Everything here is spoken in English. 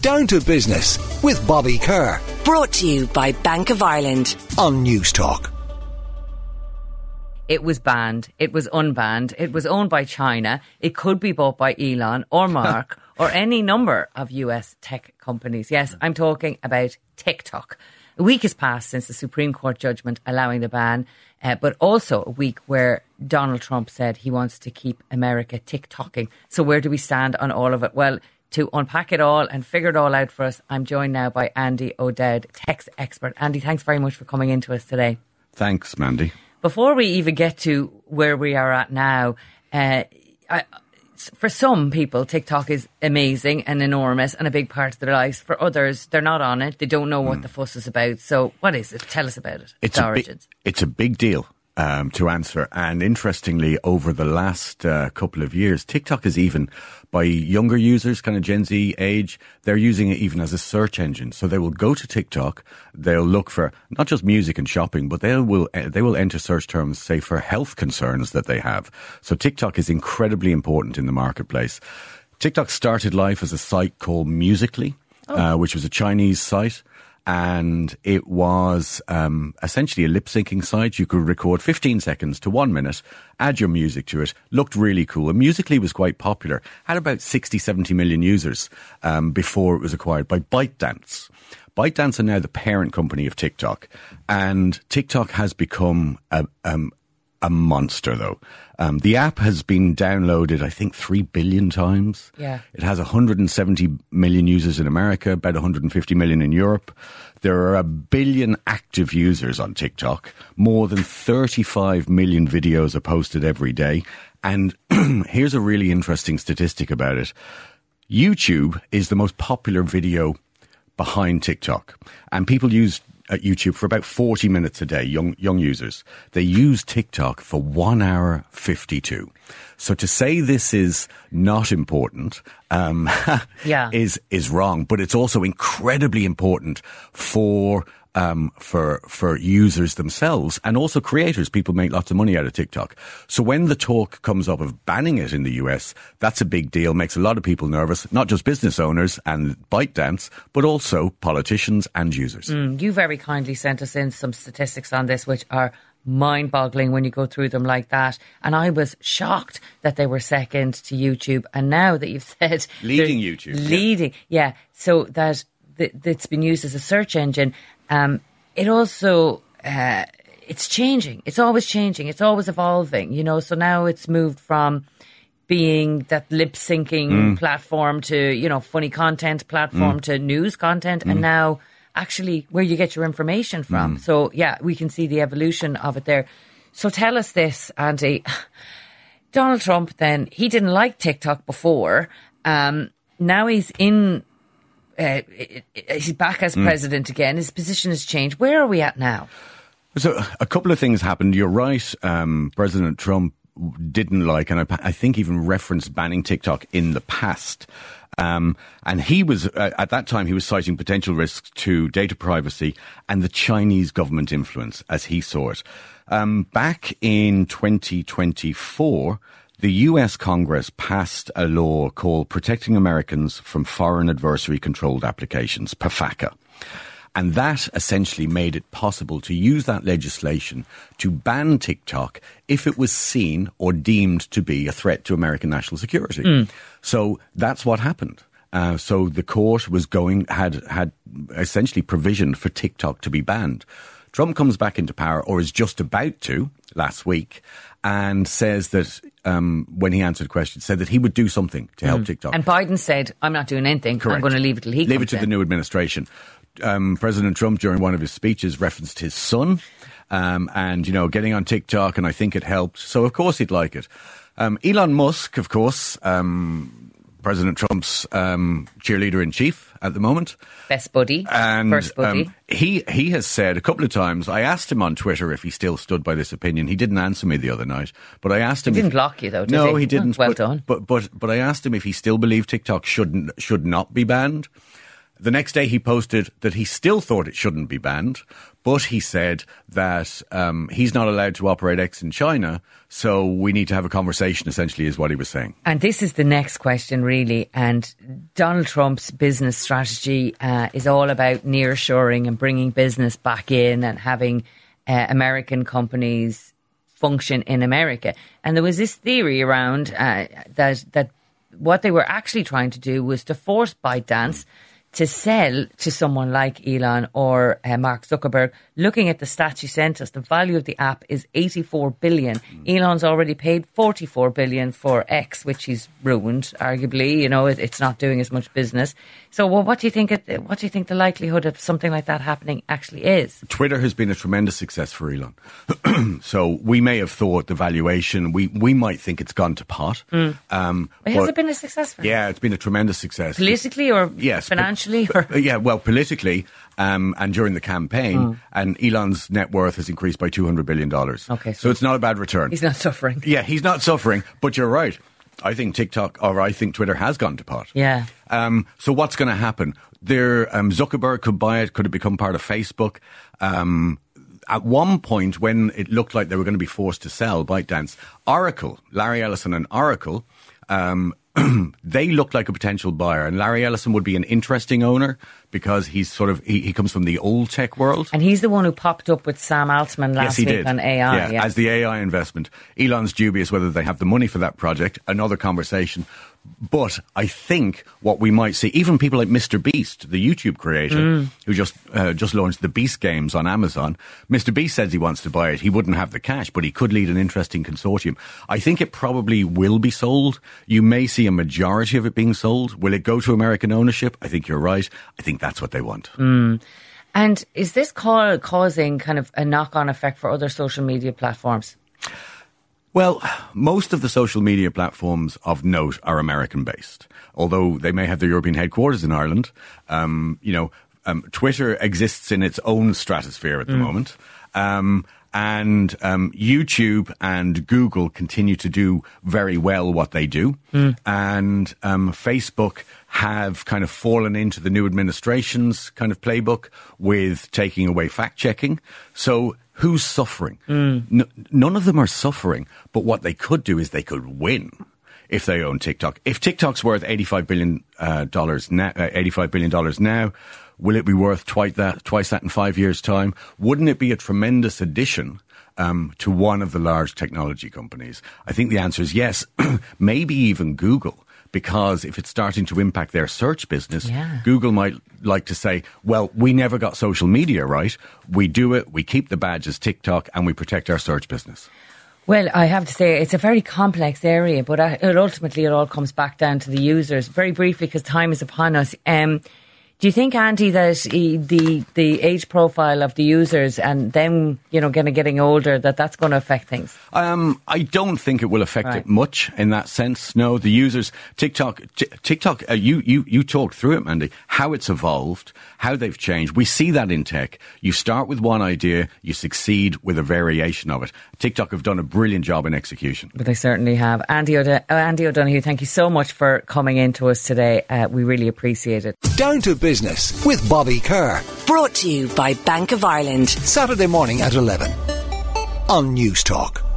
Down to Business with Bobby Kerr. Brought to you by Bank of Ireland on News Talk. It was banned. It was unbanned. It was owned by China. It could be bought by Elon or Mark or any number of US tech companies. Yes, I'm talking about TikTok. A week has passed since the Supreme Court judgment allowing the ban, but also a week where Donald Trump said he wants to keep America TikToking. So where do we stand on all of it? Well, to unpack it all and figure it all out for us, I'm joined now by Andy O'Dowd, tech expert. Andy, thanks very much for coming into us today. Thanks, Mandy. Before we even get to where we are at now, for some people, TikTok is amazing and enormous and a big part of their lives. For others, they're not on it. They don't know what the fuss is about. So what is it? Tell us about it. Its origins. It's a big deal to answer. And interestingly, over the last couple of years, TikTok is even, by younger users, kind of Gen Z age, they're using it even as a search engine. So they will go to TikTok, they'll look for not just music and shopping, but they will enter search terms, say, for health concerns that they have. So TikTok is incredibly important in the marketplace. TikTok started life as a site called Musical.ly, which was a Chinese site. And it was essentially a lip-syncing site. You could record 15 seconds to 1 minute, add your music to it. Looked really cool. And Musical.ly was quite popular. Had about 60, 70 million users before it was acquired by ByteDance. ByteDance are now the parent company of TikTok. And TikTok has become a monster, though. The app has been downloaded, I think, 3 billion times. Yeah. It has 170 million users in America, about 150 million in Europe. There are 1 billion active users on TikTok. More than 35 million videos are posted every day. And here's a really interesting statistic about it. YouTube is the most popular video behind TikTok. And people use YouTube for about 40 minutes a day, young users. They use TikTok for 1 hour 52. So to say this is not important is wrong, but it's also incredibly important for users themselves and also creators. People make lots of money out of TikTok. So when the talk comes up of banning it in the US, that's a big deal, makes a lot of people nervous, not just business owners and ByteDance, but also politicians and users. You very kindly sent us in some statistics on this, which are mind-boggling when you go through them like that. And I was shocked that they were second to YouTube. And now that you've said... Leading YouTube. Yeah. So that it's been used as a search engine. It also, it's changing. It's always changing. It's always evolving, you know. So now it's moved from being that lip syncing platform to, you know, funny content platform to news content. And now actually where you get your information from. So yeah, we can see the evolution of it there. So tell us this, Andy. Donald Trump then, he didn't like TikTok before. Now he's in... he's back as president again. His position has changed. Where are we at now? So a couple of things happened. You're right. President Trump didn't like, and I think even referenced banning TikTok in the past. And he was, at that time, he was citing potential risks to data privacy and the Chinese government influence as he saw it. Back in 2024, the US Congress passed a law called Protecting Americans from Foreign Adversary Controlled Applications, PFACA. And that essentially made it possible to use that legislation to ban TikTok if it was seen or deemed to be a threat to American national security. So that's what happened. So the court was had essentially provisioned for TikTok to be banned. Trump comes back into power, or is just about to, last week, and says that, when he answered questions, said that he would do something to help TikTok. And Biden said, I'm not doing anything. Correct. I'm going to leave it till he comes in. Leave it to the new administration. President Trump, during one of his speeches, referenced his son, and, you know, getting on TikTok, and I think it helped. So, of course, he'd like it. Elon Musk, of course, President Trump's cheerleader-in-chief at the moment. Best buddy. And first buddy. He has said a couple of times, I asked him on Twitter if he still stood by this opinion. He didn't answer me the other night. But I asked him... He didn't block you, though, did he? No, he didn't. Well done. But I asked him if he still believed TikTok should not be banned. The next day he posted that he still thought it shouldn't be banned, but he said that he's not allowed to operate X in China, so we need to have a conversation, essentially, is what he was saying. And this is the next question, really. And Donald Trump's business strategy is all about nearshoring and bringing business back in and having American companies function in America. And there was this theory around that what they were actually trying to do was to force ByteDance to sell to someone like Elon or Mark Zuckerberg. Looking at the stats you sent us, the value of the app is 84 billion. Elon's already paid 44 billion for X, which he's ruined, arguably. You know, it's not doing as much business. So, well, what do you think the likelihood of something like that happening actually is? Twitter has been a tremendous success for Elon. So we may have thought the valuation, we might think it's gone to pot. But has it been a success for him? Yeah, it's been a tremendous success. Politically or yes, financially? Politically and during the campaign. And Elon's net worth has increased by $200 billion. Okay, so it's not a bad return. He's not suffering. Yeah, he's not suffering, but you're right. I think Twitter has gone to pot. Yeah. So what's going to happen? Zuckerberg could buy it. Could it become part of Facebook? At one point, when it looked like they were going to be forced to sell ByteDance, Oracle, Larry Ellison and Oracle, they looked like a potential buyer, and Larry Ellison would be an interesting owner because he's he comes from the old tech world. And he's the one who popped up with Sam Altman last week on AI. Yeah, as the AI investment. Elon's dubious whether they have the money for that project. Another conversation. But I think what we might see, even people like Mr. Beast, the YouTube creator, who just launched the Beast games on Amazon, Mr. Beast says he wants to buy it. He wouldn't have the cash, but he could lead an interesting consortium. I think it probably will be sold. You may see a majority of it being sold. Will it go to American ownership? I think you're right. I think that's what they want. And is this causing kind of a knock-on effect for other social media platforms? Well, most of the social media platforms of note are American-based, although they may have their European headquarters in Ireland. Twitter exists in its own stratosphere at the moment. And YouTube and Google continue to do very well what they do. And Facebook have kind of fallen into the new administration's kind of playbook with taking away fact-checking. So who's suffering? None of them are suffering, but what they could do is they could win if they own TikTok. If TikTok's worth $85 billion now, will it be worth twice that in 5 years' time? Wouldn't it be a tremendous addition to one of the large technology companies? I think the answer is yes. Maybe even Google. Because if it's starting to impact their search business, Google might like to say, well, we never got social media right. We do it, we keep the badge as TikTok, and we protect our search business. Well, I have to say, it's a very complex area, but ultimately it all comes back down to the users. Very briefly, because time is upon us. Do you think, Andy, that the age profile of the users and them, getting older, that's going to affect things? I don't think it will affect it much in that sense. No, the users, TikTok. You talked through it, Mandy, how it's evolved, how they've changed. We see that in tech. You start with one idea, you succeed with a variation of it. TikTok have done a brilliant job in execution. But they certainly have. Andy O'Donoghue, thank you so much for coming in to us today. We really appreciate it. Down to Business with Bobby Kerr. Brought to you by Bank of Ireland. Saturday morning at 11 on News Talk.